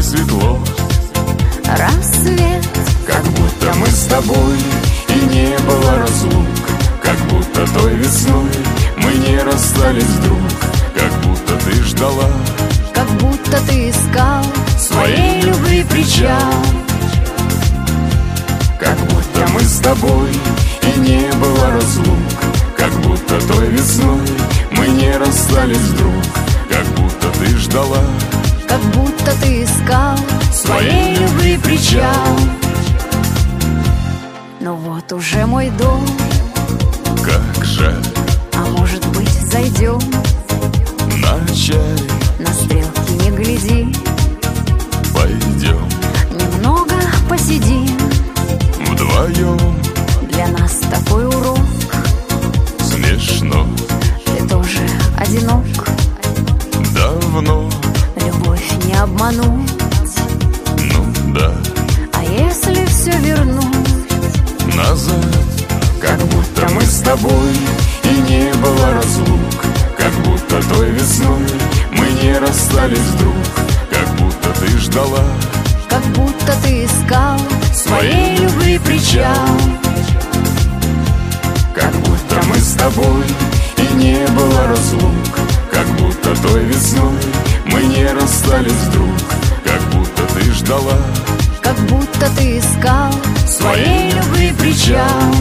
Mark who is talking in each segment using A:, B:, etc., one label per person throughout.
A: светло.
B: Рассвет,
A: как будто мы с тобой и не было разлук, как будто той весной мы не расстались вдруг, как будто ты ждала,
B: как будто ты искал
A: своей любви причал. Как будто мы с тобой и не было разлук, как будто той весной мы не расстались вдруг, как будто ты ждала,
B: как будто ты искал
A: своей любви причал.
B: Но вот уже мой дом,
A: Как жаль,
B: а может быть зайдем
A: на чай
B: на стрелки не гляди,
A: пойдем
B: немного посидим
A: вдвоем.
B: Для нас такой урок,
A: Смешно,
B: ты тоже одинок.
A: давно,
B: Любовь не обмануть,
A: ну да,
B: а если все вернуть
A: назад. Как будто мы с тобой и не было разлук, как будто той весной мы не расстались вдруг, как будто ты ждала,
B: как будто ты искал
A: своей любви причал. Как будто мы с тобой и не было разлук, как будто той весной мы не расстались вдруг, как будто ты ждала,
B: как будто ты искал
A: своей любви причал.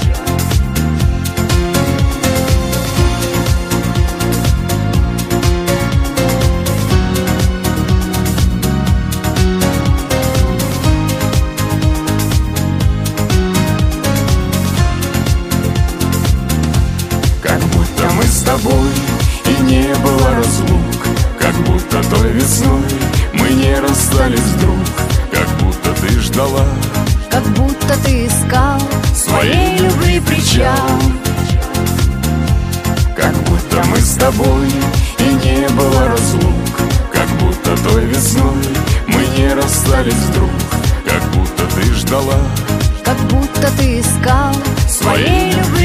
A: Как будто мы с тобой и не было разлук, как будто той весной мы не расстались вдруг, как будто ты ждала,
B: как будто ты искал
A: своей любви причал. Как будто мы с тобой и не было разлук, как будто той весной мы не расстались вдруг, как будто ты ждала,
B: как будто ты искал
A: своей любви